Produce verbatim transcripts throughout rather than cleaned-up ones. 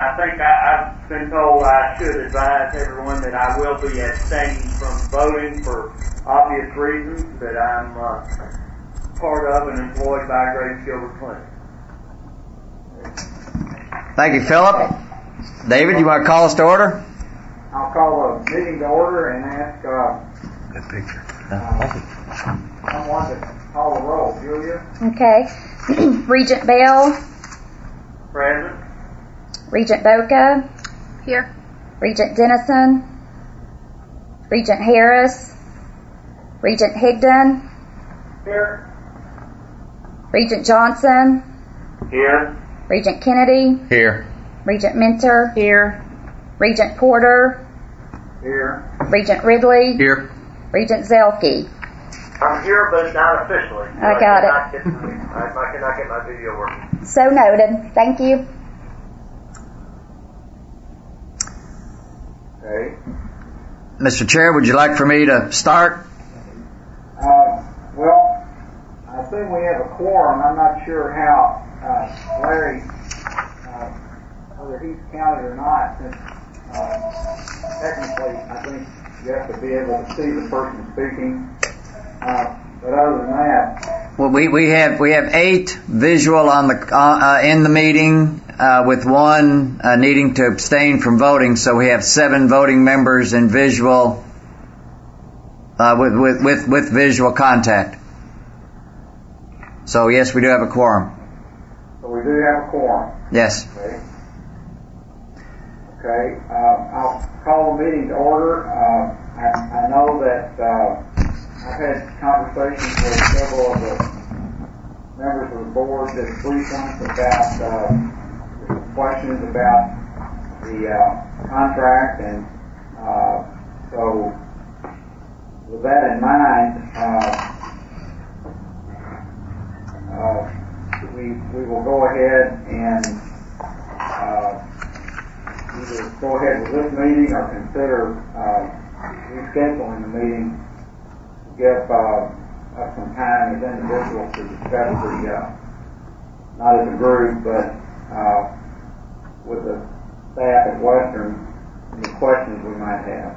I think I, I've been told I should advise everyone that I will be abstaining from voting for obvious reasons, that I'm uh, part of and employed by Graves Gilbert Clinic. Thank you, Philip. David, you want to call us to order? I'll call the meeting to order and ask uh, Good picture. uh, someone to call the roll. Julia? Okay. Regent Bell. Present. Regent Boca. Here. Regent Dennison. Regent Harris. Regent Higdon. Here. Regent Johnson. Here. Regent Kennedy. Here. Regent Minter. Here. Regent Porter. Here. Regent Ridley. Here. Regent Zelke. I'm here, but not officially. I got it. I cannot get my, I cannot get my video working. So noted. Thank you. Okay. Mister Chair, would you like for me to start? Uh, well, I assume we have a quorum. I'm not sure how uh, Larry, uh, whether he's counted or not, since uh, technically I think you have to be able to see the person speaking. Uh, but other than that, Well, we, we have we have eight visual on the uh, uh, in the meeting, uh, with one uh, needing to abstain from voting. So we have seven voting members in visual uh, with, with with with visual contact. So yes, we do have a quorum. so we do have a quorum. Yes. Okay. Okay. Uh, I'll call the meeting to order. Uh, I, I know that uh, I've had conversations with several of the members of the board this weekend about uh, questions about the uh, contract, and uh, so with that in mind, uh, uh, we we will go ahead and uh, either go ahead with this meeting or consider uh, rescheduling the meeting to give uh, us some time as individuals to discuss the, uh, not as a group, but uh, with the staff at Western, any questions we might have.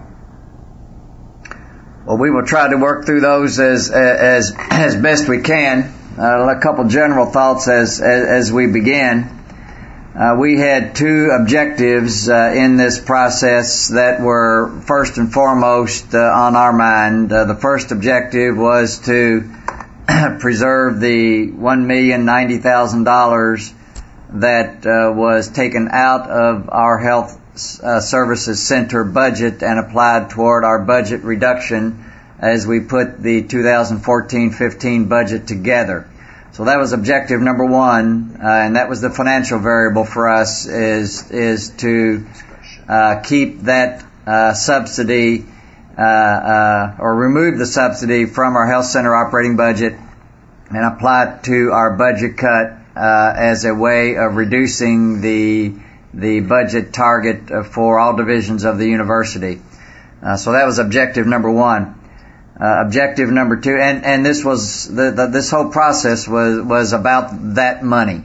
Well, we will try to work through those as as as best we can. Uh, a couple general thoughts as as, as we begin. Uh, we had two objectives uh, in this process that were first and foremost uh, on our mind. Uh, the first objective was to preserve the one million ninety thousand dollars that uh, was taken out of our health uh, services center budget and applied toward our budget reduction as we put the two thousand fourteen fifteen budget together. So that was objective number one, uh, and that was the financial variable for us, is is to uh, keep that uh, subsidy uh, uh, or remove the subsidy from our health center operating budget and apply it to our budget cut uh, as a way of reducing the the budget target for all divisions of the university. Uh, so that was objective number one. Uh, objective number two, and, and this was the, the, this whole process was was about that money.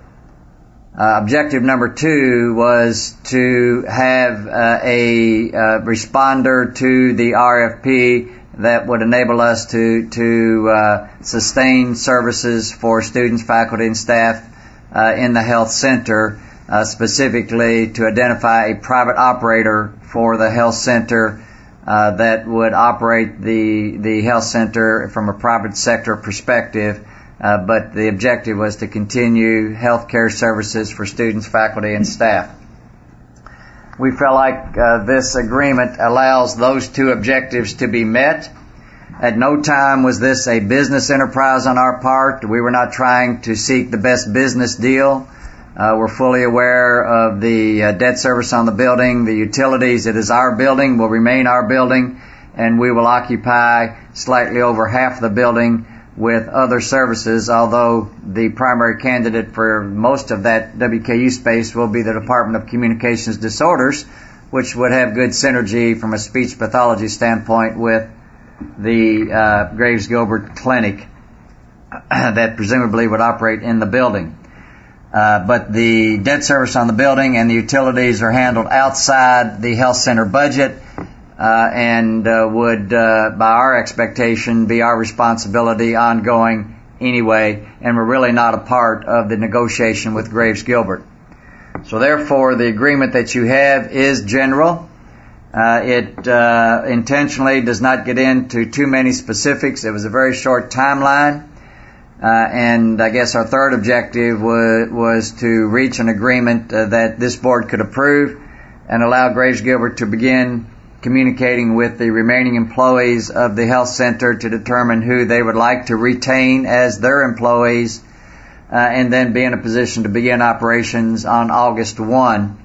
Uh, objective number two was to have uh, a uh, responder to the R F P that would enable us to to uh, sustain services for students, faculty, and staff uh, in the health center, uh, specifically to identify a private operator for the health center Uh, that would operate the the health center from a private sector perspective, uh, but the objective was to continue health care services for students, faculty, and staff. We felt like uh, this agreement allows those two objectives to be met. At no time was this a business enterprise on our part. We were not trying to seek the best business deal. Uh, we're fully aware of the uh, debt service on the building, the utilities. It is our building, will remain our building, and we will occupy slightly over half the building with other services, although the primary candidate for most of that W K U space will be the Department of Communications Disorders, which would have good synergy from a speech pathology standpoint with the uh, Graves Gilbert Clinic that presumably would operate in the building. Uh, but the debt service on the building and the utilities are handled outside the health center budget, uh, and uh, would, uh, by our expectation, be our responsibility ongoing anyway, and we're really not a part of the negotiation with Graves Gilbert. So therefore, the agreement that you have is general. Uh, it uh, intentionally does not get into too many specifics. It was a very short timeline. Uh, and I guess our third objective was, was to reach an agreement uh, that this board could approve and allow Graves Gilbert to begin communicating with the remaining employees of the health center to determine who they would like to retain as their employees, uh, and then be in a position to begin operations on August first.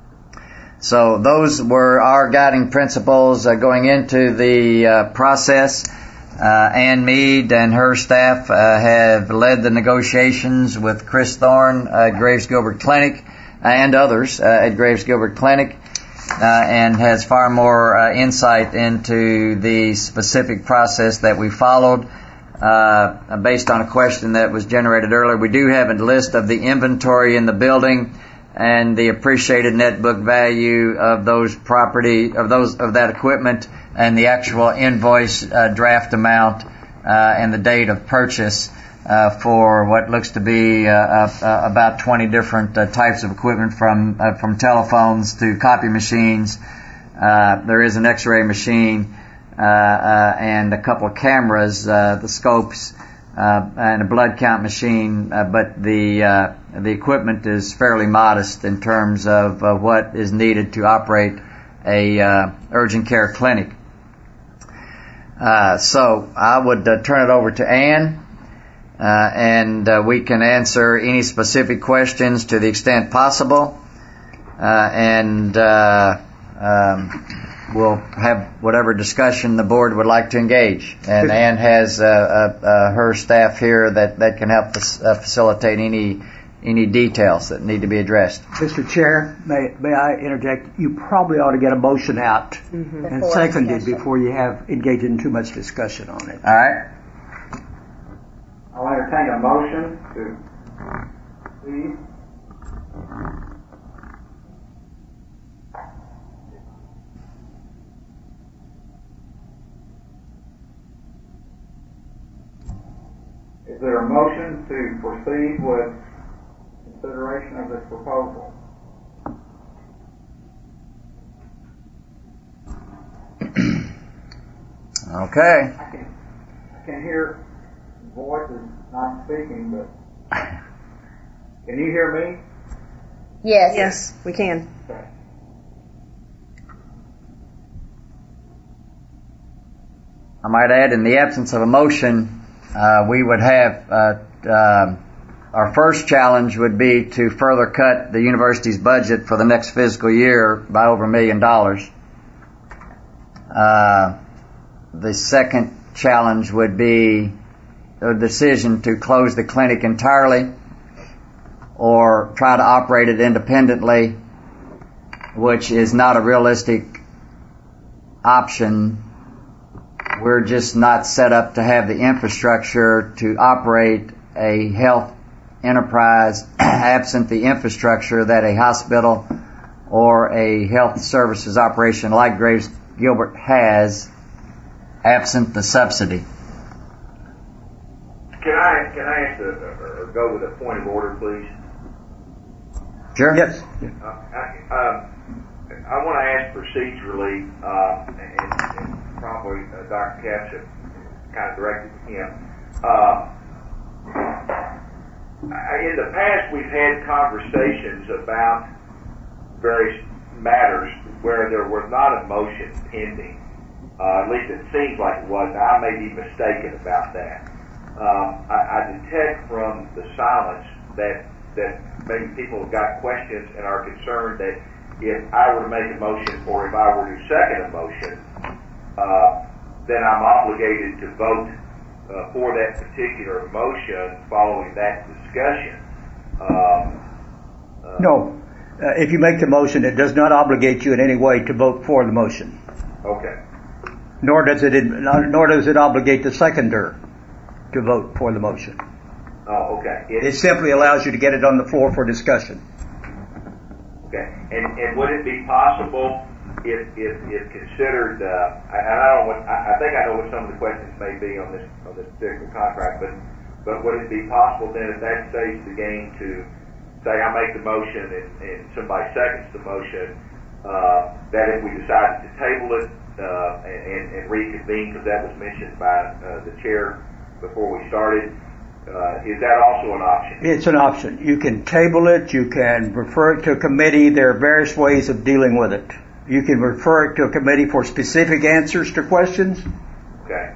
So those were our guiding principles uh, going into the uh, process. Uh, Ann Mead and her staff uh, have led the negotiations with Chris Thorne at Graves Gilbert Clinic uh, and others uh, at Graves Gilbert Clinic, uh, and has far more uh, insight into the specific process that we followed. Uh, based on a question that was generated earlier, we do have a list of the inventory in the building and the appreciated net book value of those property of those of that equipment, and the actual invoice uh, draft amount uh, and the date of purchase uh, for what looks to be uh, uh, about twenty different uh, types of equipment, from uh, from telephones to copy machines. Uh, there is an X-ray machine uh, uh, and a couple of cameras, uh, the scopes, uh, and a blood count machine, uh, but the uh, the equipment is fairly modest in terms of uh, what is needed to operate a uh, urgent care clinic. Uh, so I would uh, turn it over to Ann, uh, and uh, we can answer any specific questions to the extent possible, uh, and uh, um, we'll have whatever discussion the board would like to engage. And Ann has uh, uh, uh, her staff here that, that can help us, uh, facilitate any any details that need to be addressed. Mister Chair, may, may I interject? You probably ought to get a motion out mm-hmm. and before seconded discussion. Before you have engaged in too much discussion on it. All right. I'll entertain a motion to please. Is there a motion to proceed with consideration of this proposal? Okay. I can, I can hear voices not speaking, but can you hear me? Yes. Yes, we can. Okay. I might add, in the absence of a motion, uh, we would have uh, uh, our first challenge would be to further cut the university's budget for the next fiscal year by over a million dollars. Uh, the second challenge would be a decision to close the clinic entirely or try to operate it independently, which is not a realistic option. We're just not set up to have the infrastructure to operate a health enterprise absent the infrastructure that a hospital or a health services operation like Graves Gilbert has, absent the subsidy. Can I can I ask a, or go with a point of order, please? Sure. Yes. Uh, I, um, I want to ask procedurally, uh, and, and probably uh, Doctor Capps kind of directed to him. Uh, in the past, we've had conversations about various matters where there was not a motion pending. Uh, at least it seems like it was. I may be mistaken about that. Um, I, I detect from the silence that that maybe people have got questions and are concerned that if I were to make a motion or if I were to second a motion, uh, then I'm obligated to vote uh, for that particular motion following that discussion. Um, uh, No. Uh, if you make the motion, it does not obligate you in any way to vote for the motion. Okay. Nor does it nor does it obligate the seconder to vote for the motion. Oh, okay. It, It simply allows you to get it on the floor for discussion. okay. And and would it be possible if if, if considered? Uh, I, I don't know what I, I think I know what some of the questions may be on this on this particular contract, but but would it be possible then at that stage of the game to say I make the motion and, and somebody seconds the motion, uh, that if we decided to table it uh, and, and reconvene, because that was mentioned by uh, the chair before we started, uh, is that also an option? It's an option. You can table it. You can refer it to a committee. There are various ways of dealing with it. You can refer it to a committee for specific answers to questions. Okay.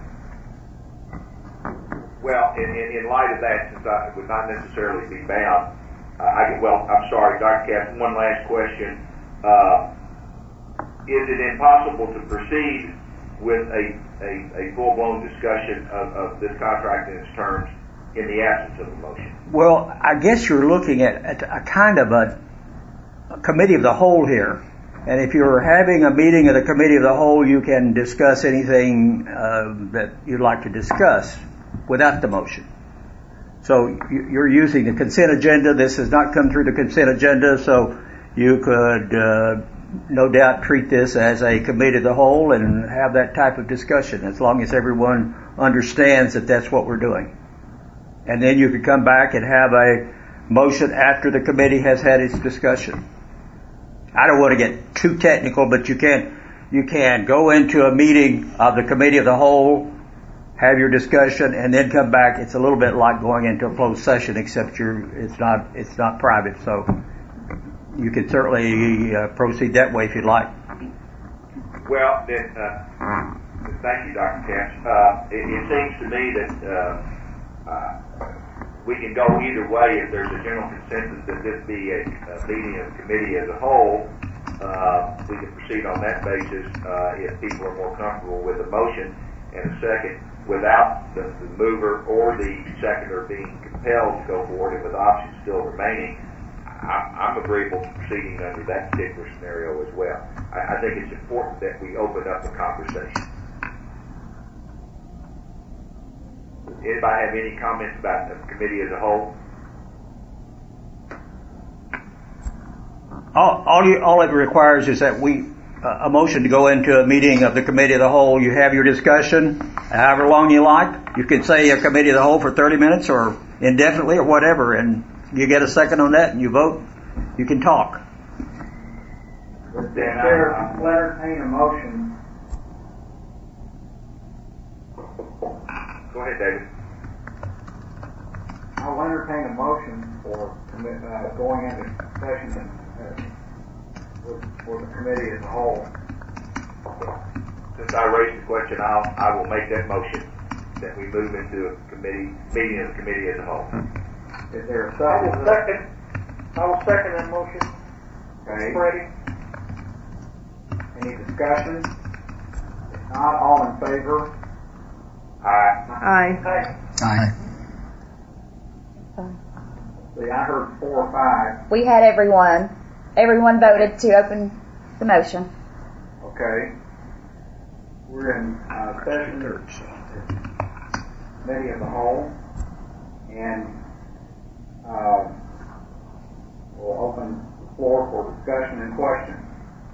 Well, in, in, in light of that, since I would not necessarily be bound, uh, I well, I'm sorry, Doctor Cass, one last question. Uh, is it impossible to proceed with a, a, a full-blown discussion of, of this contract and its terms in the absence of a motion? Well, I guess you're looking at, at a kind of a, a committee of the whole here. And if you're having a meeting of the committee of the whole, you can discuss anything uh, that you'd like to discuss without the motion. So you're using the consent agenda. This has not come through the consent agenda, so you could uh, no doubt treat this as a committee of the whole and have that type of discussion, as long as everyone understands that that's what we're doing. And then you could come back and have a motion after the committee has had its discussion. I don't want to get too technical, but you can you can go into a meeting of the committee of the whole, have your discussion, and then come back. It's a little bit like going into a closed session, except you're it's not it's not private. So you can certainly uh, proceed that way if you'd like. Well, then, uh, thank you, Doctor Cass. Uh, it, it seems to me that uh, uh, we can go either way. If there's a general consensus that this be a, a meeting of the committee as a whole, uh, we can proceed on that basis uh, if people are more comfortable with a motion and a second without the, the mover or the seconder being compelled to go forward and with options still remaining. I'm, I'm agreeable to proceeding under that particular scenario as well. I, I think it's important that we open up the conversation. Anybody have any comments about the committee as a whole? All, all, you, all it requires is that we, uh, a motion to go into a meeting of the committee of the whole. You have your discussion, however long you like. You can say a committee of the whole for thirty minutes or indefinitely or whatever, and you get a second on that and you vote. You can talk. Mr. Chair, I'll entertain a motion. Go ahead, David. I'll entertain a motion for commi- uh, going into session uh, for, for the committee as a whole. Since I raised the question, I'll, I will make that motion that we move into a committee, meeting of the committee as a whole. Is there a I second? will second, I will second that motion. Okay. Freddie? Any discussion? If not, all in favor? Aye. Aye. Aye. See, I heard four or five. We had everyone. Everyone voted to open the motion. Okay. We're in uh, session committee of the whole, and uh, we'll open the floor for discussion and questions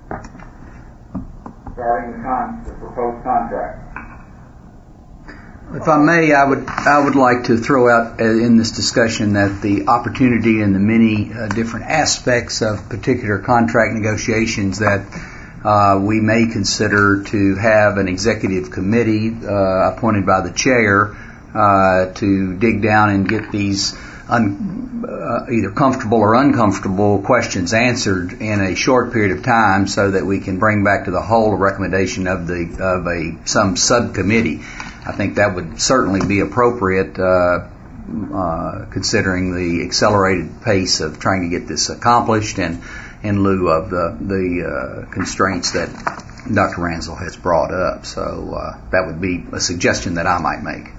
regarding the, con- the proposed contract. If I may, I would I would like to throw out uh, in this discussion that the opportunity and the many uh, different aspects of particular contract negotiations that uh, we may consider to have an executive committee uh, appointed by the chair uh, to dig down and get these un, uh, either comfortable or uncomfortable questions answered in a short period of time, so that we can bring back to the whole a recommendation of the of a some subcommittee. I think that would certainly be appropriate, uh, uh, considering the accelerated pace of trying to get this accomplished, and in lieu of the, the uh, constraints that Doctor Ransel has brought up. So uh, that would be a suggestion that I might make.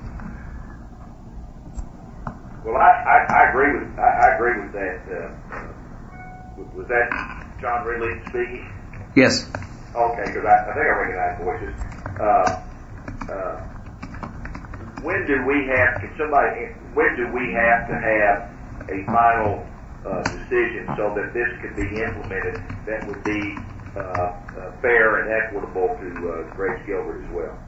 Well, I, I, I agree with I, I agree with that. Uh, was that John Ridley speaking? Yes. Okay, because I, I think I recognize voices. Uh, uh, when do we have? Can somebody? when do we have to have a final uh, decision so that this could be implemented that would be uh, uh, fair and equitable to uh, Grace Gilbert as well?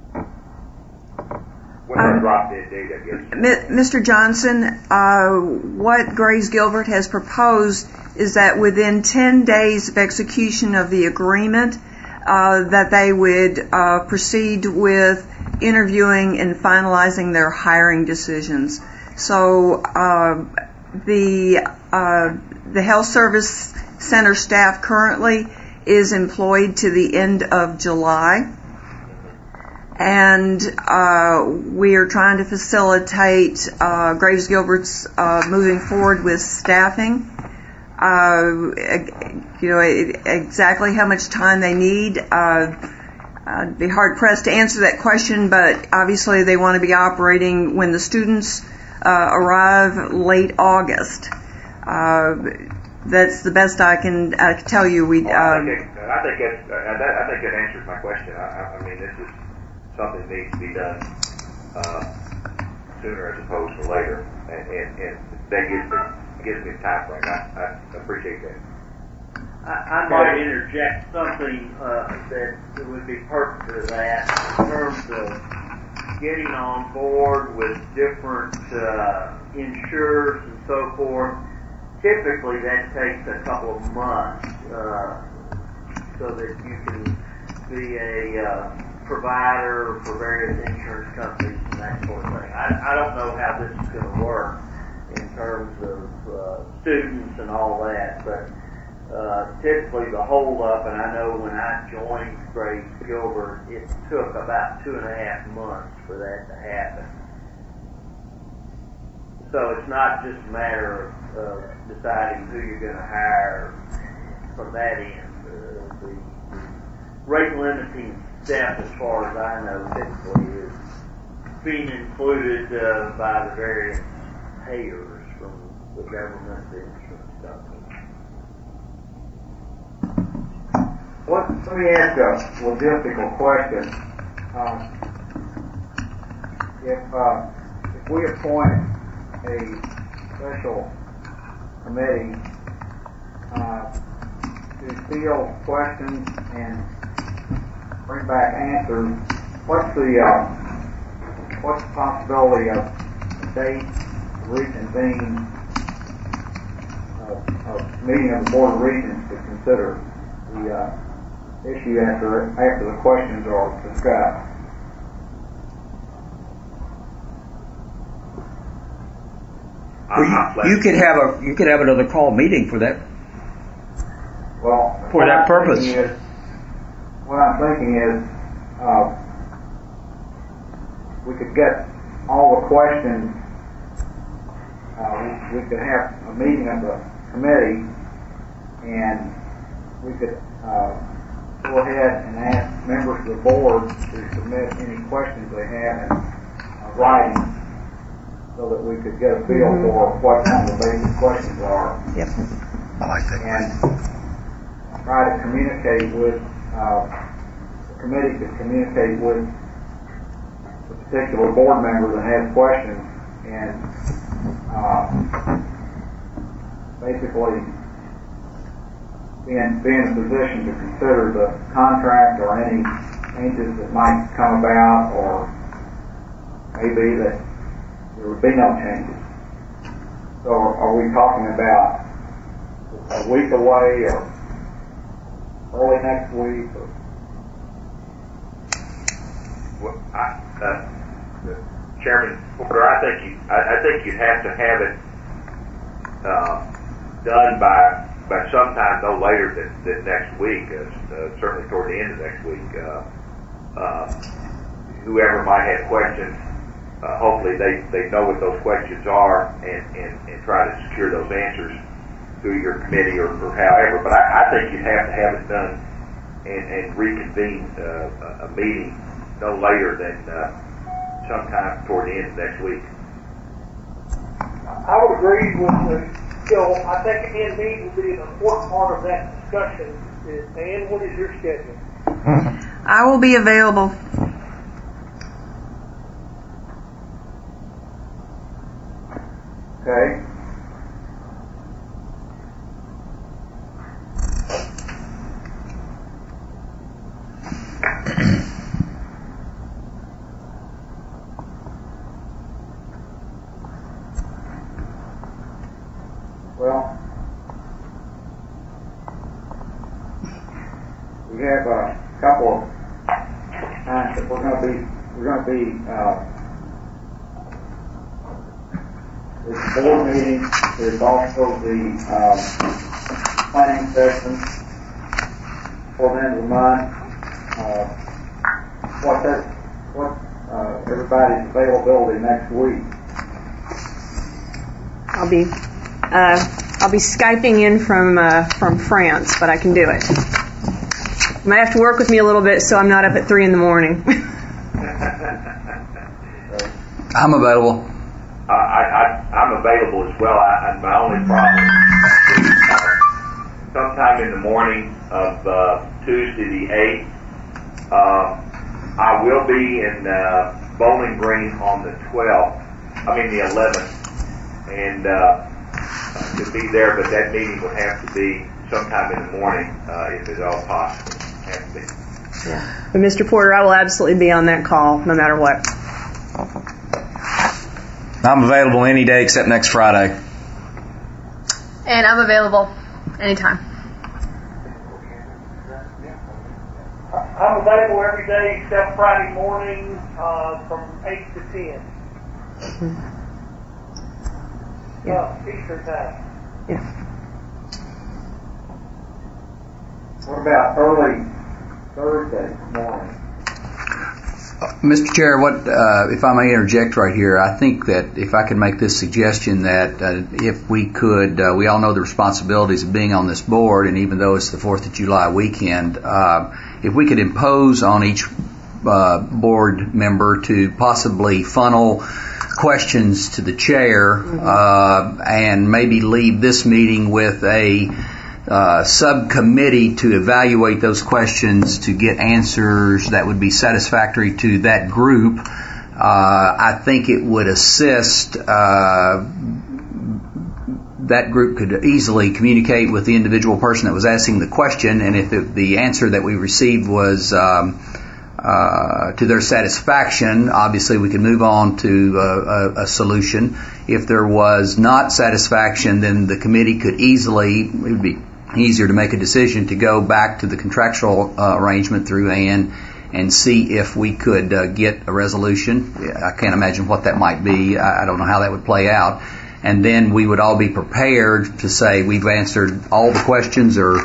What's our drop dead date, I guess? Mister Johnson, uh, what Grace Gilbert has proposed is that within ten days of execution of the agreement, uh, that they would uh, proceed with interviewing and finalizing their hiring decisions. So uh, the uh, the Health Service Center staff currently is employed to the end of July. And uh, we are trying to facilitate uh, Grace Gilbert's uh, moving forward with staffing. Uh, you know, exactly how much time they need. Uh, I'd be hard pressed to answer that question, but obviously they want to be operating when the students uh, arrive late August. Uh, that's the best I can, I can tell you. We. Uh, well, I, think it, I think that's, uh, that, I think that answers my question. I, I mean, this is something that needs to be done uh, sooner as opposed to later, and, and, and that gives me gives me time frame. I, I appreciate that. I, I might interject something uh, that would be perfect for that in terms of getting on board with different uh, insurers and so forth. Typically, that takes a couple of months uh, so that you can be a uh, provider for various insurance companies and that sort of thing. I, I don't know how this is going to work in terms of uh, students and all that, but uh, typically the hold up, and I know when I joined Grace Gilbert, it took about two and a half months for that to happen. So it's not just a matter of uh, deciding who you're going to hire from that end. Uh, the, the rate limiting step, as far as I know, typically is being included uh, by the various payers from the government, the insurance companies. What, let me ask a logistical question. Um, if, uh, if we appoint a special committee uh, to field questions and bring back answers, what's the uh, what's the possibility of a date to reconvene uh, a meeting of the Board of Regents to consider the uh, issue after after the questions are discussed? Well, you, you could have a you could have another call meeting for that. Well, for that purpose. Is, what I'm thinking is, uh, we could get all the questions. Uh, we, we could have a meeting of the committee, and we could uh, go ahead and ask members of the board to submit any questions they have in uh, writing, so that we could get a feel mm-hmm. for what some of the basic questions are. Yep. I like that. And try to communicate with, uh, the committee could communicate with the particular board member that has questions, and uh, basically be in, be in a position to consider the contract or any changes that might come about, or maybe that there would be no changes. So are we talking about a week away or early next week? Or? Well, I, uh, Chairman Porter, I think you, I, I think you'd have to have it uh, done by by sometime no later than, than next week. Uh, uh, certainly toward the end of next week. Uh, uh, whoever might have questions. Uh, hopefully they, they know what those questions are and, and, and try to secure those answers through your committee or, or however. But I, I think you'd have to have it done and, and reconvene uh, a meeting no later than uh, sometime toward the end of next week. I would agree with uh, Joe. I think an end meeting will be an important part of that discussion. Ann, what is your schedule? I will be available. Okay. Well, we have a couple of times that we're going to be we're going to be uh, there's a board meeting. There's also the uh, planning session for the end of the month. Uh, what that what uh, everybody's availability next week? I'll be uh, I'll be Skyping in from uh, from France, but I can do it. You might have to work with me a little bit so I'm not up at three in the morning. I'm available. Uh, I, I, I'm available as well. I, I, my only problem is uh, sometime in the morning of uh, Tuesday the eighth, uh, I will be in uh, Bowling Green on the twelfth, I mean the eleventh, and uh, to be there, but that meeting would have to be sometime in the morning, uh, if at all possible. Have to be. Yeah. But Mister Porter, I will absolutely be on that call, no matter what. I'm available any day except next Friday. And I'm available anytime. I'm available every day except Friday morning uh, from eight to ten. Yeah. Uh, Eastern time. Yeah. What about early Thursday morning? Mister Chair, what uh, if I may interject right here? I think that if I could make this suggestion that uh, if we could, uh, we all know the responsibilities of being on this board, and even though it's the fourth of July weekend, uh, if we could impose on each uh, board member to possibly funnel questions to the chair, uh, and maybe leave this meeting with a Uh, subcommittee to evaluate those questions to get answers that would be satisfactory to that group, uh, I think it would assist. Uh, that group could easily communicate with the individual person that was asking the question, and if it, the answer that we received was um, uh, to their satisfaction, obviously we could move on to uh, a, a solution. If there was not satisfaction, then the committee could easily, it would be easier to make a decision to go back to the contractual uh, arrangement through Ann and see if we could uh, get a resolution. I can't imagine what that might be. I, I don't know how that would play out. And then we would all be prepared to say we've answered all the questions, or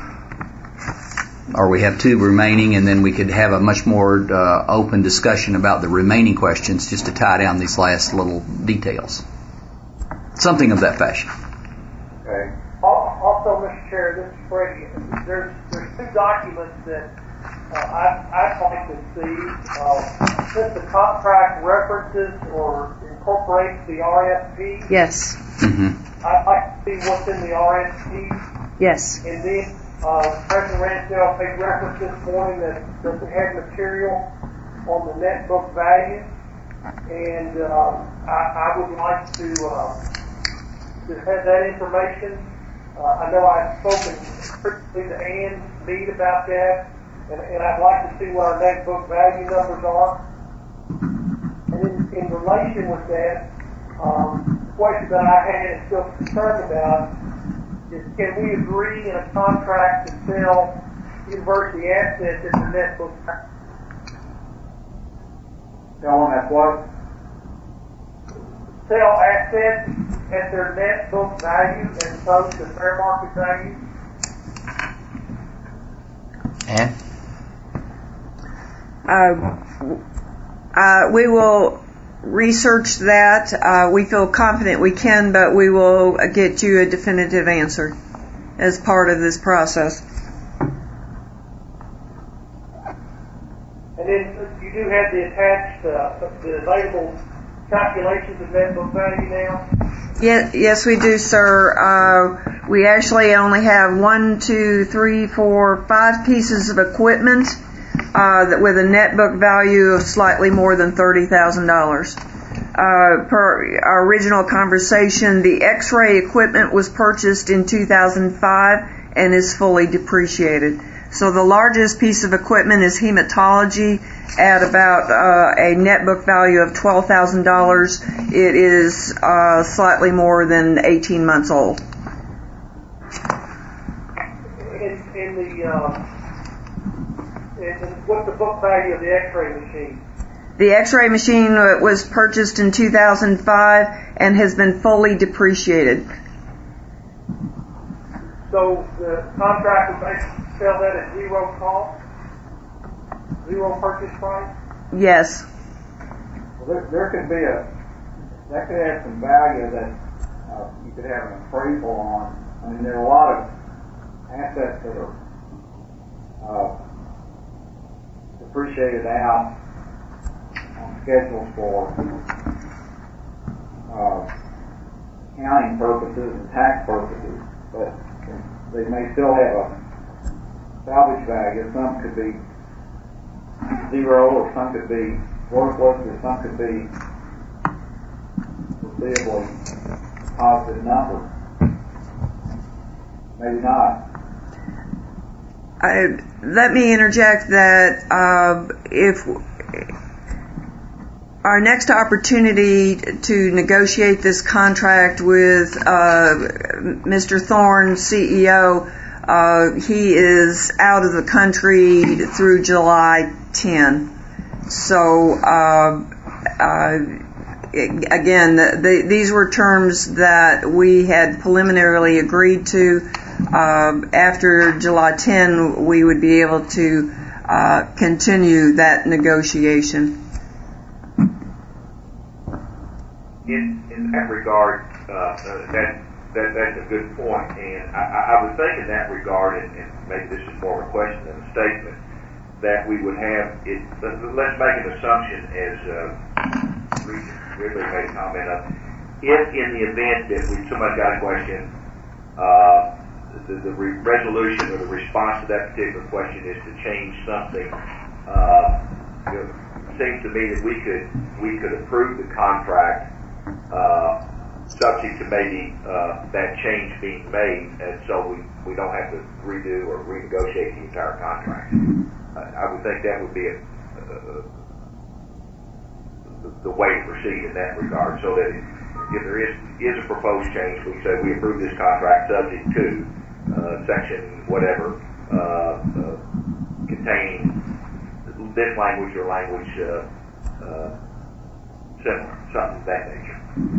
or we have two remaining, and then we could have a much more uh, open discussion about the remaining questions just to tie down these last little details. Something of that fashion. Okay. Also, Mister Chair, this is Freddie. There's there's two documents that uh, I I'd like to see. Uh, since the contract references or incorporates the R F P. Yes. Mm-hmm. I'd like to see what's in the R F P. Yes. And then uh, President Ransdell made reference this morning that, that they had material on the net book value, and uh, I, I would like to uh, to have that information. Uh, I know I've spoken previously to Ann Mead about that, and, and I'd like to see what our net book value numbers are. And in, in relation with that, um, the question that I had and still concerned about is, can we agree in a contract to sell university assets at the net book value? Tell them that's what? Sell assets at their net book value as opposed to fair market value? Ann? Uh, uh, we will research that. Uh, we feel confident we can, but we will get you a definitive answer as part of this process. And then you do have the attached, uh, the available calculations of net book value now? Yes, yes, we do, sir. Uh, we actually only have one, two, three, four, five pieces of equipment uh, that with a net book value of slightly more than thirty thousand dollars. uh, per our original conversation, the X-ray equipment was purchased in two thousand five and is fully depreciated. So the largest piece of equipment is hematology at about uh, a net book value of twelve thousand dollars. It is uh, slightly more than eighteen months old. In, in the, uh, and what's the book value of the X-ray machine? The X-ray machine was purchased in two thousand five and has been fully depreciated. So the contract would basically sell that at zero cost? Zero purchase price? Yes. Well, there, there could be a, that could have some value that uh, you could have an appraisal on. I mean, there are a lot of assets that are uh, depreciated out on schedules for uh, accounting purposes and tax purposes, but they may still have a salvage value. Some could be zero, or some could be worthless, or some could be foreseeably positive number. Maybe not. I, let me interject that uh, if our next opportunity to negotiate this contract with uh, Mister Thorne, C E O, uh, he is out of the country through July tenth. So, uh, uh, again, the, the, these were terms that we had preliminarily agreed to. Uh, after July tenth, we would be able to uh, continue that negotiation. In, in that regard, uh, that, that that's a good point, and I, I would think in that regard, and, and maybe this is more of a question than a statement, that we would have it. Let's make an assumption, as uh, Ridley made a comment of, if in the event that we somebody got a question, uh, the, the re- resolution or the response to that particular question is to change something. Uh, you know, it seems to me that we could we could approve the contract. Uh, subject to maybe uh, that change being made, and so we, we don't have to redo or renegotiate the entire contract. Uh, I would think that would be a, uh, the, the way to proceed in that regard, so that if, if there is is a proposed change, we say we approve this contract subject to uh, section whatever uh, uh, containing this language or language uh, uh, similar, something of that nature.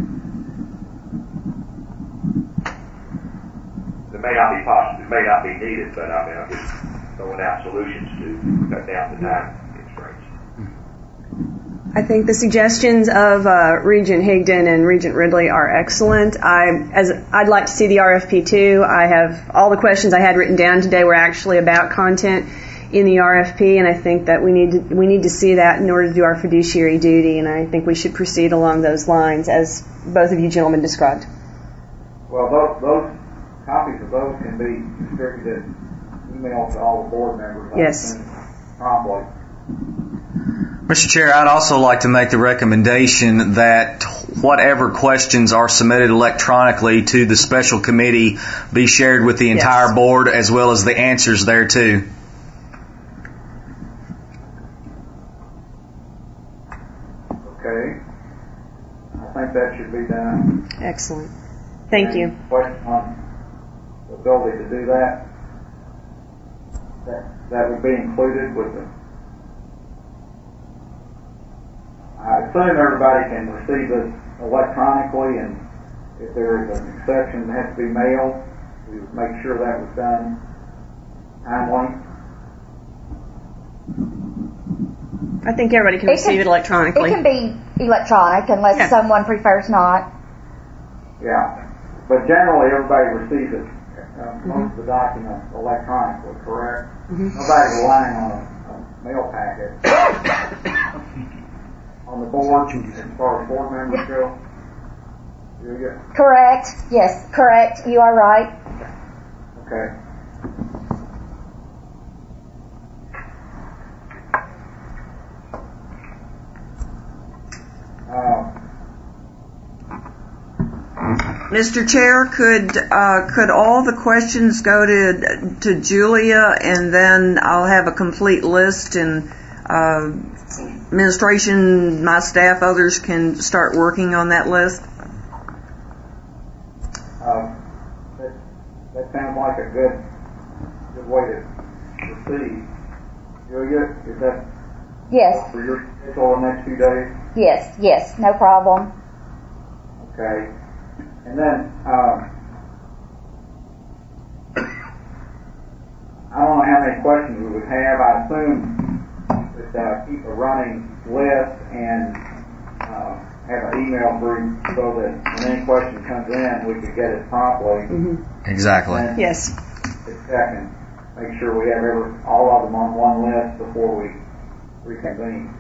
It may not be possible, it may not be needed, but I mean, I'm just throwing out solutions to cut down the time constraints. I think the suggestions of uh, Regent Higdon and Regent Ridley are excellent. I, as I'd like to see the R F P too. I have all the questions I had written down today were actually about content in the R F P, and I think that we need to, we need to see that in order to do our fiduciary duty, and I think we should proceed along those lines as both of you gentlemen described. Well, those, those copies of those can be distributed, emailed to all the board members. Yes. Promptly. Mister Chair, I'd also like to make the recommendation that whatever questions are submitted electronically to the special committee be shared with the entire yes. board, as well as the answers there too. Okay. I think that should be done. Excellent. Thank Any you. Question on the ability to do that? That that would be included with the. I assume everybody can receive this electronically, and if there is an exception that has to be mailed, we would make sure that was done timely. I think everybody can it receive can, it electronically. It can be electronic unless yeah. someone prefers not. Yeah, but generally everybody receives it, uh, mm-hmm. most of the documents electronically, correct? Mm-hmm. Nobody relying on a, a mail packet. On the board, as far as board members go? Yeah. Correct. Yes, correct. You are right. Okay. Uh, Mister Chair, could uh, could all the questions go to to Julia, and then I'll have a complete list, and uh, administration, my staff, others can start working on that list? Uh, that, that sounds like a good good way to proceed. Julia, is that Yes, for your schedule the next few days? yes, yes, no problem. Okay. And then, um, I don't know how many questions we would have. I assume that uh, keep a running list and uh, have an email group so that when any question comes in, we could get it promptly. Mm-hmm. Exactly. And Yes. check and make sure we have every, all of them on one list before we reconvene.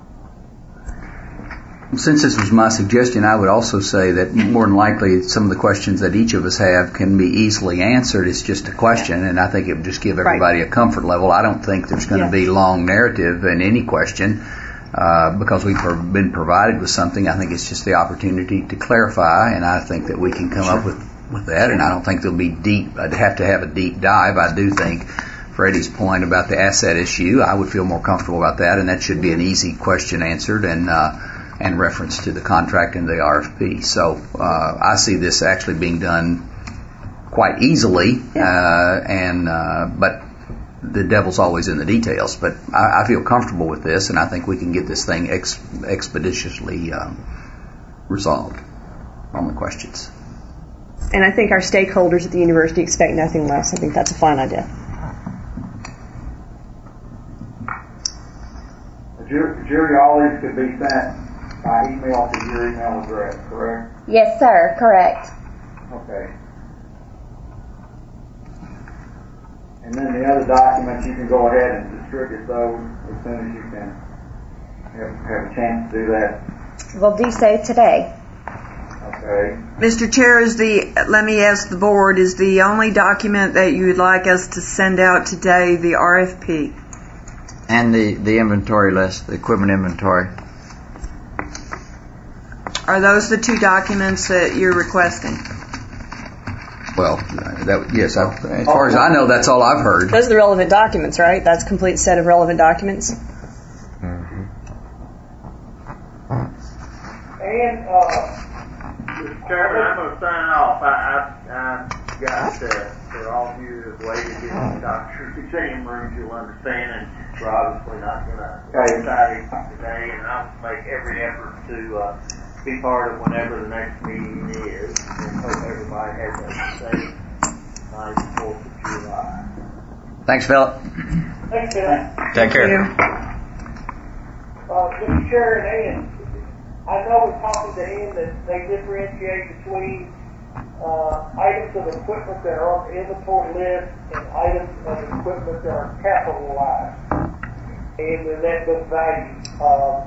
Since this was my suggestion, I would also say that more than likely some of the questions that each of us have can be easily answered. It's just a question, and I think it would just give everybody a comfort level. I don't think there's going to Yeah. be long narrative in any question uh, because we've been provided with something. I think it's just the opportunity to clarify, and I think that we can come up with, with that, and I don't think there'll be deep, I'd have to have a deep dive. I do think Freddie's point about the asset issue, I would feel more comfortable about that, and that should be an easy question answered, and uh, and reference to the contract and the R F P. So uh, I see this actually being done quite easily, uh, and uh, but the devil's always in the details. But I, I feel comfortable with this, and I think we can get this thing ex- expeditiously um, resolved on the questions. And I think our stakeholders at the university expect nothing less. I think that's a fine idea. Jury, jury all these could be sent by email to your email address, correct? Yes, sir, correct. Okay. And then the other documents, you can go ahead and distribute those as soon as you can have, have a chance to do that. We'll do so today. Okay. Mister Chair, is the, let me ask the board, is the only document that you would like us to send out today the R F P? And the, the inventory list, the equipment inventory. Are those the two documents that you're requesting? Well, that, yes, I, as far as I know, that's all I've heard. Those are the relevant documents, right? That's a complete set of relevant documents. And, uh, Mister Chairman, I'm going to sign off. I, I, I've got, uh, for all of you who have waited in the doctor's exam rooms, you'll understand, and we're obviously not going to decide it today, and I'll make every effort to uh, be part of whenever the next meeting is, and hope everybody has a safe, nice fourth of July. Thanks, Philip. thanks, Bill. Take care. Uh, Mister Chair and Ann, I know we're talking to Ann that they differentiate between uh, items of equipment that are on the inventory list and items of equipment that are capitalized and the net book value. Uh,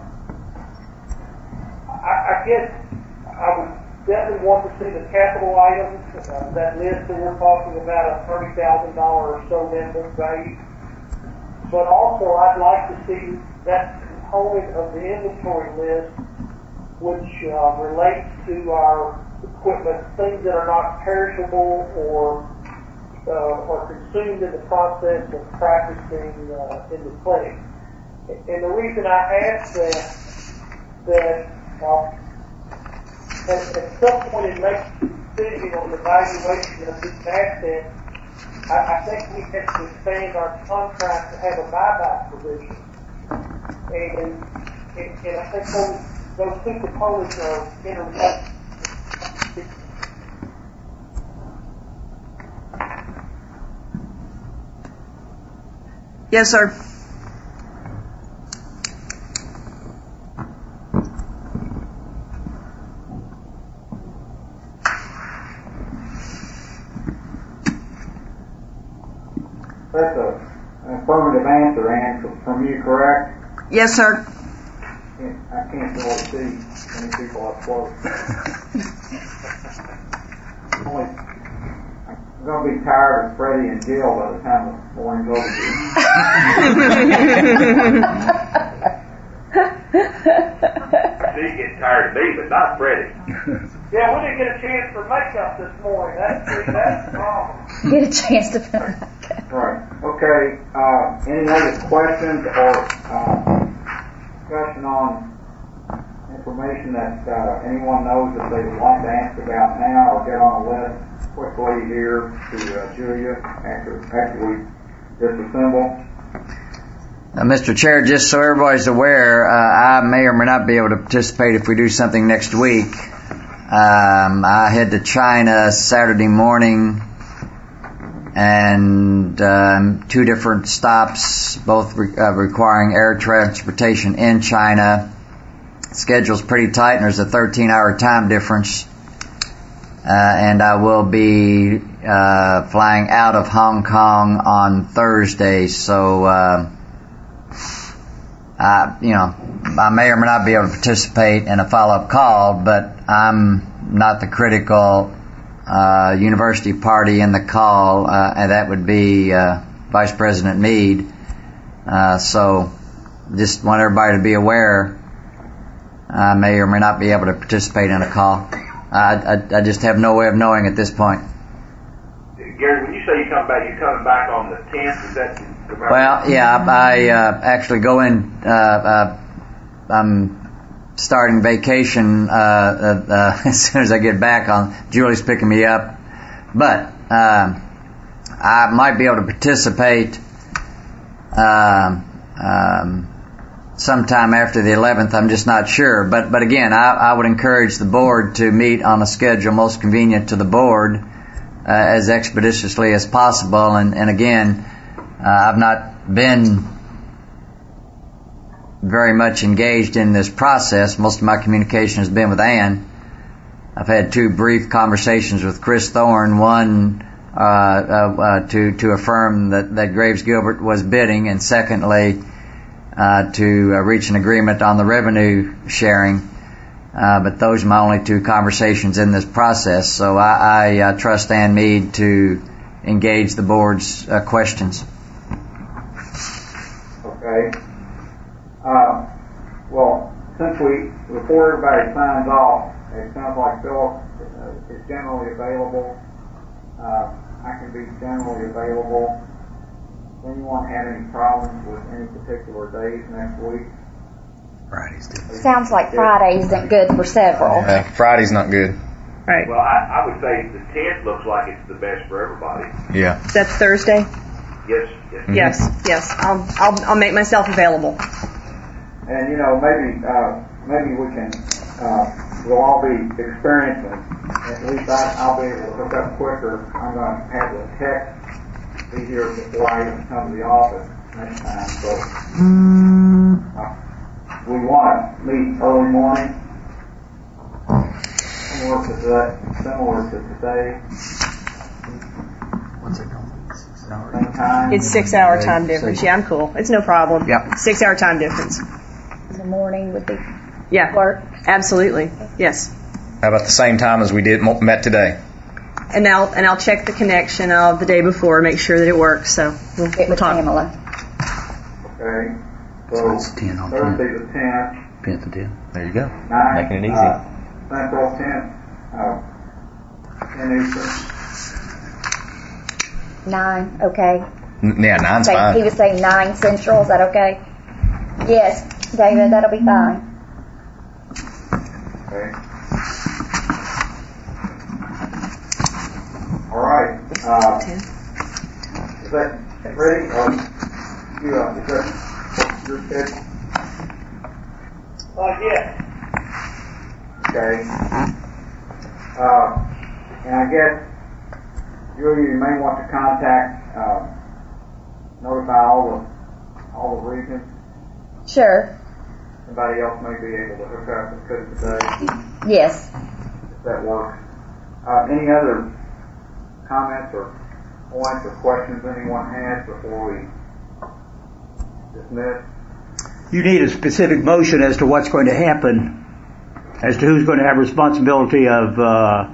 I, I guess I would definitely want to see the capital items, uh, that list that we're talking about, a thirty thousand dollars or so net book value. But also I'd like to see that component of the inventory list which uh, relates to our equipment, things that are not perishable or uh, or consumed in the process of practicing uh, in the clinic. And the reason I ask that, that uh, at, at some point in making a decision on the valuation of these assets, I, I think we have to expand our contract to have a buyback provision. And, and, and I think those Those two components are interrelated. Yes, sir. That's a, an affirmative answer, Ann, from you, correct? Yes, sir. I can't really see many people up close. Only, I'm going to be tired of Freddie and Jill by the time the morning's over. She's getting tired of me, but not Freddie. Yeah, we didn't get a chance for makeup this morning. That's, that's the problem. Get a chance to put on makeup. Right. Okay. Uh, any other questions or uh, discussion on information that uh, anyone knows that they would like to ask about now, or get on the list quickly here to uh, Julia after after we disassemble? Uh, Mister Chair, just so everybody's aware, uh, I may or may not be able to participate if we do something next week. Um, I head to China Saturday morning, and um, two different stops, both re- uh, requiring air transportation in China. Schedule's pretty tight, and there's a thirteen hour time difference. Uh, and I will be uh, flying out of Hong Kong on Thursday, so uh, I, you know, I may or may not be able to participate in a follow-up call, but I'm not the critical uh, university party in the call, uh, and that would be uh, Vice President Meade. Uh, so just want everybody to be aware I may or may not be able to participate in a call. I, I, I just have no way of knowing at this point. Gary, when you say you come back, you're coming back on the tenth, is that... Well, yeah, I uh, actually go in, uh, uh, I'm starting vacation uh, uh, uh, as soon as I get back. On Julie's picking me up. But uh, I might be able to participate uh, um, sometime after the eleventh. I'm just not sure. But, but again, I, I would encourage the board to meet on a schedule most convenient to the board uh, as expeditiously as possible. And, and again, Uh, I've not been very much engaged in this process. Most of my communication has been with Ann. I've had two brief conversations with Chris Thorne, one uh, uh, uh, to to affirm that, that Graves Gilbert was bidding, and secondly uh, to uh, reach an agreement on the revenue sharing. Uh, but those are my only two conversations in this process. So I, I uh, trust Ann Meade to engage the board's uh, questions. Okay. Uh, well, since we, before everybody signs off, it sounds like Philip uh, is generally available. Uh, I can be generally available. Does anyone have any problems with any particular days next week? Friday's good. Sounds like Friday isn't good for several. Uh, Friday's not good. Right. Well, I, I would say the tenth looks like it's the best for everybody. Yeah. That's Thursday? Yes, yes. Mm-hmm. Yes, yes. I'll, I'll, I'll make myself available. And you know, maybe uh, maybe we can. Uh, we'll all be experiencing. At least I, I'll be able to hook up quicker. I'm going to have the text be here before I even come to the office next time. So uh, we want to meet early morning, similar to that, similar to today. What's it called? Same time. It's six hour time difference. Yeah, I'm cool. It's no problem. Yep. Six hour time difference. The morning would be Yeah. work. Absolutely. Yes. How about the same time as we did met today? And I'll and I'll check the connection of the day before, make sure that it works. So we'll, Get we'll with talk. Pamela. Okay. So So it's ten on Thursday ten. the tenth. Tenth to ten. There you go. Nine, Making it easy. Uh, Central tenth. Uh, ten Eastern. Nine, okay. N- yeah, nine's Say- He fine. was saying nine central, is that okay? Yes, David, that'll be fine. Okay. All right. Uh, is that ready? Or you, uh, is that your schedule? Uh, yes. Okay. Uh, and I guess, Julia, you may want to contact, uh, notify all the, all the regions. Sure. Somebody else may be able to hook up and could today, Yes. if that works. Uh, any other comments or points or questions anyone has before we dismiss? You need a specific motion as to what's going to happen, as to who's going to have responsibility of uh,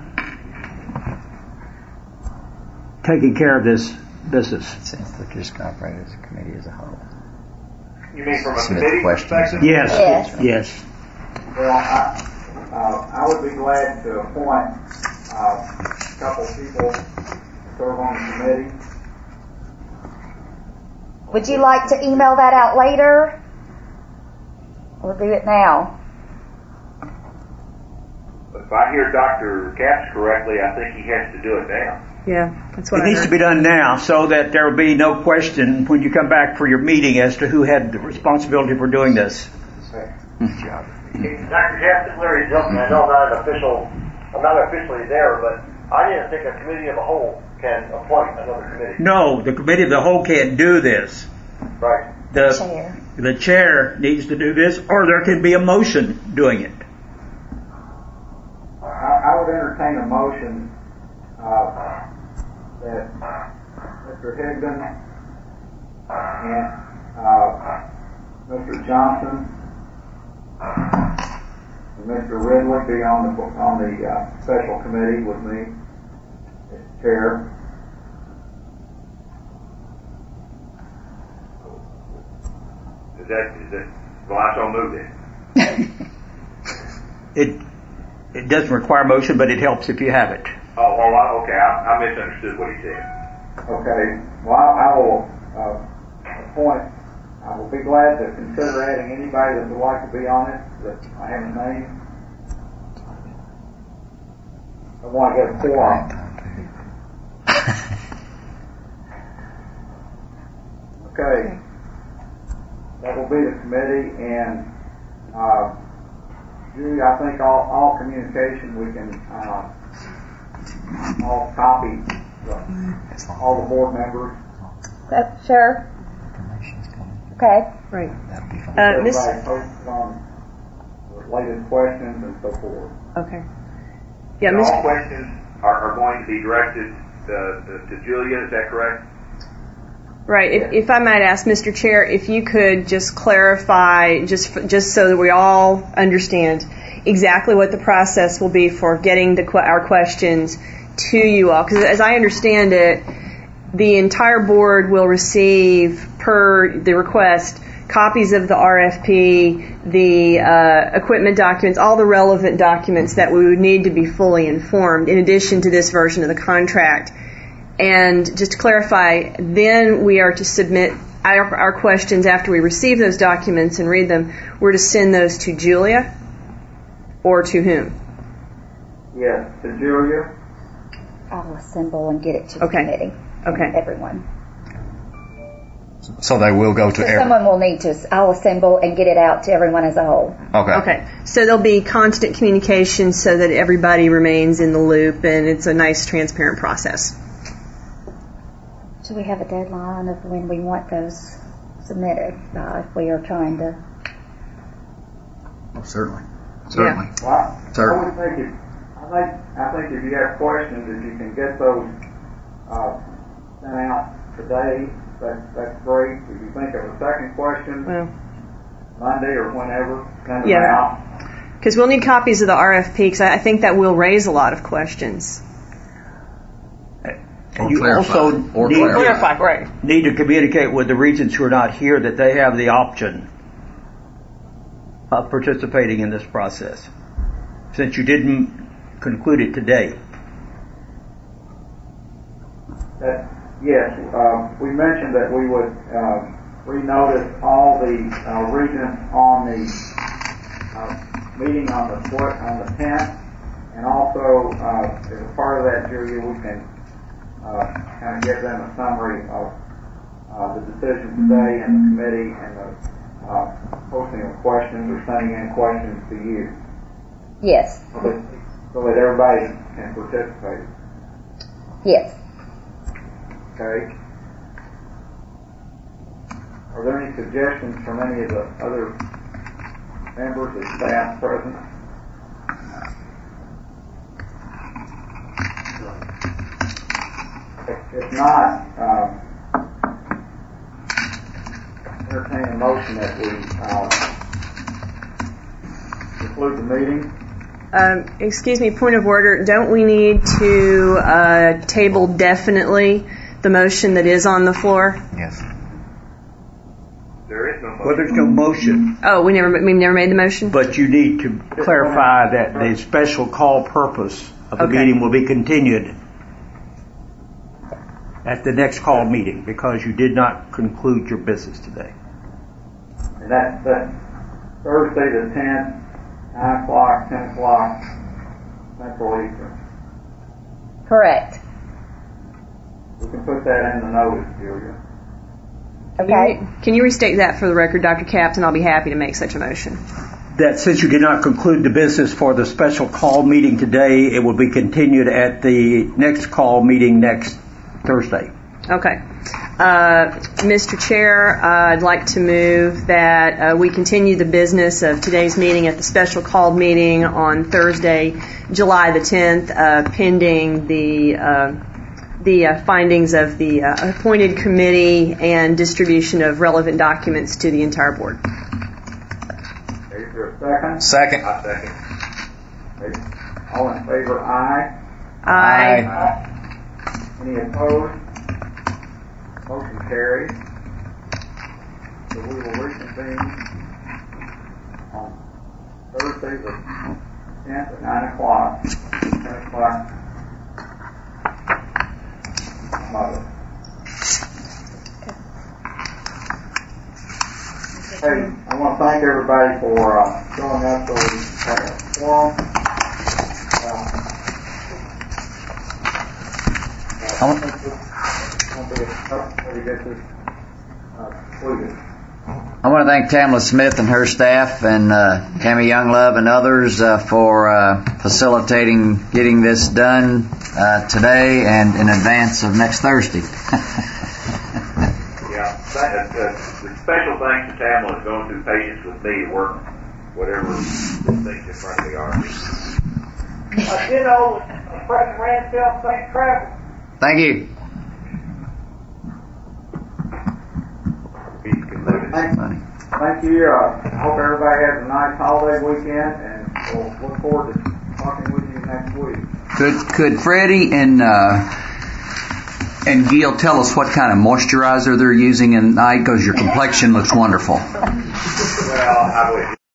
taking care of this business. Since they're just operating as a committee as a whole. You mean from a Submit committee questions. perspective? Yes, Yes. yes. Well, I, uh, I would be glad to appoint uh, a couple people to serve on the committee. Would you like to email that out later? Or do it now? If I hear Doctor Capps correctly, I think he has to do it now. Yeah, that's what It I needs heard. to be done now so that there will be no question when you come back for your meeting as to who had the responsibility for doing this. Doctor Capps, Larry Dilson, I know I'm not an official, I'm not officially there, but I didn't think a committee of the whole can appoint another committee. No, the committee of the whole can't do this. Right. The Chair. the chair needs to do this, or there can be a motion doing it. I, I would entertain a motion uh, that Mister Higdon and uh, Mister Johnson and Mister Ridley be on the on the uh, special committee with me as chair. Is that, is that, well, I shall move it. It it doesn't require motion, but it helps if you have it. Oh, oh, I- okay, I, I misunderstood what he said. Okay. Well, I, I will uh, appoint. I will be glad to consider adding anybody that would like to be on it that I haven't named. I want to get a quorum. Okay. That will be the committee, and uh, Judy, I think all, all communication we can uh, all copy the, all the board members. Uh, sure. Okay. Right. Uh, Miss- Everybody posts on related questions and so forth. Okay. Yeah, And Miss all questions are, are going to be directed to, to Julia, is that correct? Right. If, if I might ask, Mister Chair, if you could just clarify, just just so that we all understand exactly what the process will be for getting the our questions to you all. Because as I understand it, the entire board will receive, per the request, copies of the R F P, the uh, equipment documents, all the relevant documents that we would need to be fully informed, in addition to this version of the contract. And just to clarify, then we are to submit our, our questions after we receive those documents and read them. We're to send those to Julia or to whom? Yes, to Julia. I'll assemble and get it to the Okay. committee. Okay. Everyone. So they will go to So every. someone will need to, I'll assemble and get it out to everyone as a whole. Okay. Okay. So there'll be constant communication so that everybody remains in the loop and it's a nice, transparent process. Do we have a deadline of when we want those submitted uh, if we are trying to? Oh, certainly. Certainly. Well, Sir. I would think if, I think, I think if you have questions, if you can get those uh, sent out today, that, that's great. If you think of a second question, Well, Monday or whenever, send them Yeah. out. because we'll need copies of the R F P because I I think that will raise a lot of questions. And Or you clarify. also Or need, clarify. right. need to communicate with the regents who are not here that they have the option of participating in this process, since you didn't conclude it today. That, yes, um, we mentioned that we would um, renotice all the uh, regents on the uh, meeting on the fourth, on the tenth, and also uh, as a part of that, Julia, we can uh, kind of give them a summary of uh, the decision today and the committee and the uh, posting of questions or sending in questions to you, Yes. so that, so that everybody can participate. Yes. Okay. Are there any suggestions from any of the other members of staff present? If, if not, um, entertain a motion that we uh, conclude the meeting. Um, excuse me, point of order. Don't we need to uh, table definitely the motion that is on the floor? Yes. There is no motion. Well, there's no motion, Oh, we never we never made the motion. but you need to clarify that the special call purpose of the Okay. meeting will be continued at the next call meeting because you did not conclude your business today. And that's, that's Thursday the tenth, nine o'clock, ten o'clock, Central Eastern. Correct. We can put that in the notice, Julia. Okay. Can you restate that for the record, Doctor Captain? I'll be happy to make such a motion. That since you did not conclude the business for the special call meeting today, it will be continued at the next call meeting next Thursday. Okay. Uh, Mister Chair, uh, I'd like to move that uh, we continue the business of today's meeting at the special called meeting on Thursday, July the tenth, uh, pending the uh, the uh, findings of the uh, appointed committee and distribution of relevant documents to the entire board. Okay, is there a second? Second. I second. Okay. All in favor, aye. Aye. Any opposed? Motion carries. So we will reconvene on Thursday the tenth at nine o'clock, ten o'clock. Mother. Hey, I want to thank everybody for uh, showing up so we had a forum. Uh, I want- I want to thank Tamla Smith and her staff and uh, Tammy Younglove and others uh, for uh, facilitating getting this done uh, today and in advance of next Thursday. Yeah, that, uh, the special thanks to Tamla is going through patience with me to work whatever things in front of me are. Uh, ditto, uh, President Ransdell, safe travel. Thank you. Thank, thank you. Uh, I hope everybody has a nice holiday weekend, and we'll look forward to talking with you next week. Could could Freddie and uh, and Gil tell us what kind of moisturizer they're using at night? Because your complexion looks wonderful. Well, I wish.